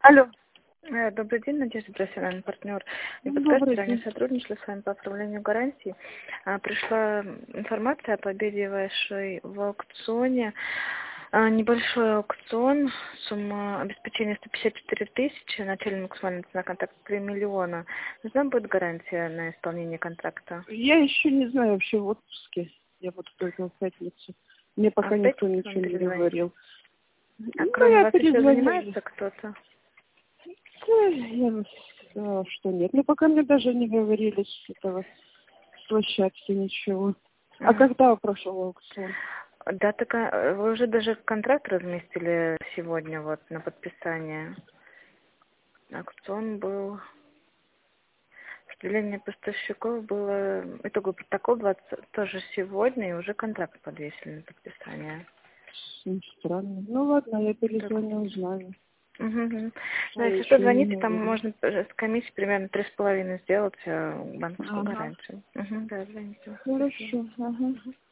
Алло. Добрый день, Надежда профессиональный партнер. Я Добрый ранее день. сотрудничала с вами по оформлению гарантии. Пришла информация о победе вашей в аукционе. Небольшой аукцион, сумма обеспечения 154 тысячи, начальная максимальная цена контракта 3 миллиона. Нужна будет гарантия на исполнение контракта? Я еще не знаю, вообще в отпуске. Я вот только в пятницу. Мне А пока в никто пятницу вам ничего не перезвонить? говорил. А Ну, кроме я вас еще перезвоню. занимается кто-то? Я бы сказала, что нет. Но пока мне даже не говорили с этого, с площадки ничего. А Ага. когда прошел аукцион? Да, так вы уже даже контракт разместили сегодня вот на подписание. Аукцион был, распределение поставщиков было, итоговый протокол 20, тоже сегодня, и уже контракт подвесили на подписание. Странно. Ну ладно, я Так. перезвоню, узнаю. Угу. А Да, я если что, еще не звоните, там говорили. можно с комиссией примерно 3,5 сделать банковскую Ага. гарантию. Угу, да, звоните. Спасибо. Хорошо. Ага.